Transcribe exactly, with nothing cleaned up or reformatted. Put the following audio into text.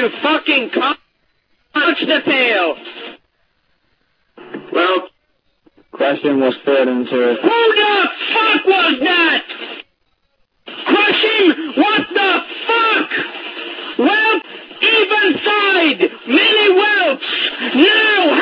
you fucking con- touch the tail! Well, question was fed into it. Who the fuck was that? Crush him! What the fuck? Well, even side! Millie Welch! Now